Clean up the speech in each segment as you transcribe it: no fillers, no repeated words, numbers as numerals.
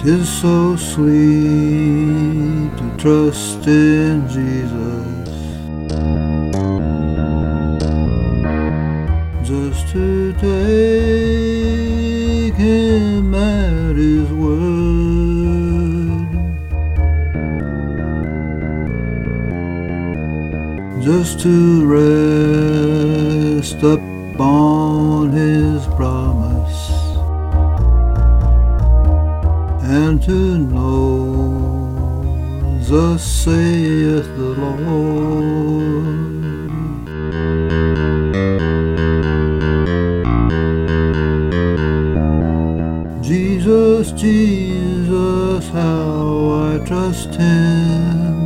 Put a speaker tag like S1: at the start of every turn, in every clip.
S1: 'Tis so sweet to trust in Jesus, just to take Him at His word, just to rest upon His promise, and to know, thus saith the Lord. Jesus, Jesus, how I trust Him,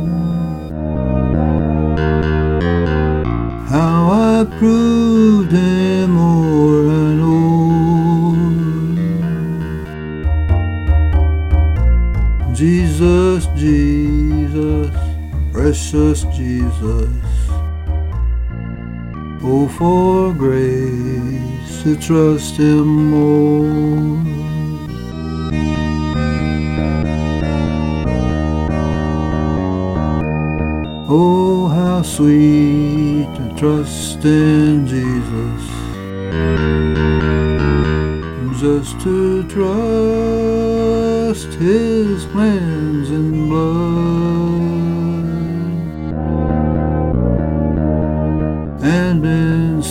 S1: how I proved Him o'er and o'er. Jesus, Jesus, precious Jesus, oh, for grace to trust Him more. Oh, how sweet to trust in Jesus, just to trust His cleansing blood, and in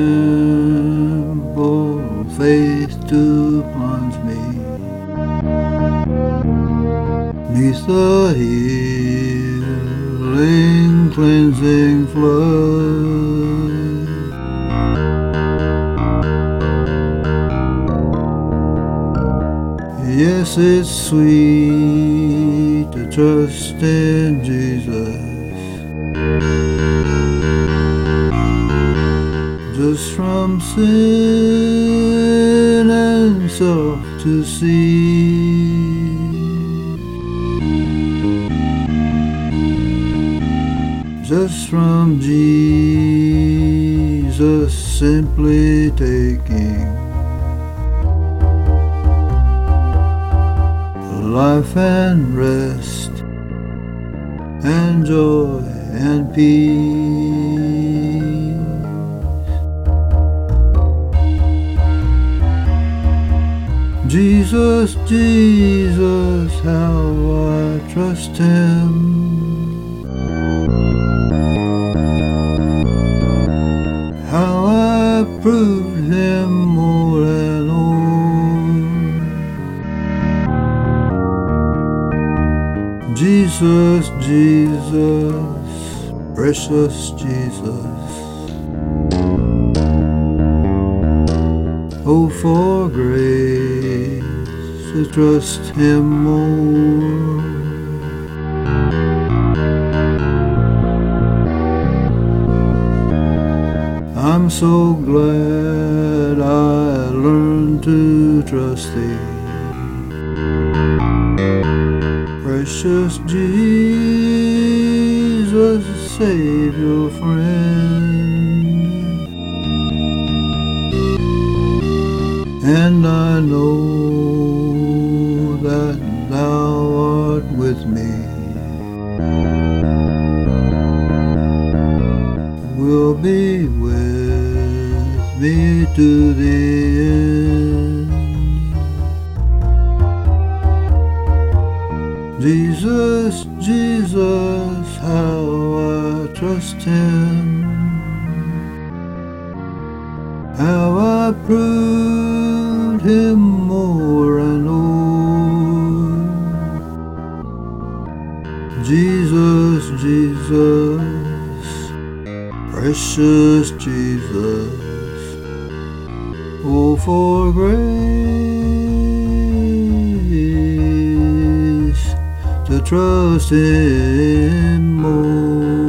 S1: simple faith to plunge me 'neath the healing, cleansing flood. Yes, it's sweet to trust in Jesus, just from sin and self to cease, just from Jesus simply taking life and rest and joy and peace. Jesus, Jesus, how I trust Him, how I proved Him more and more. Jesus, Jesus, precious Jesus, oh, for grace to trust Him more. I'm so glad I learned to trust Thee, precious Jesus, Savior, friend. And I know that Thou art with me, will be with me to the end. Jesus, Jesus, how I trust Him, how I proved Him more and more. Jesus, Jesus, precious Jesus, oh, for grace to trust Him more.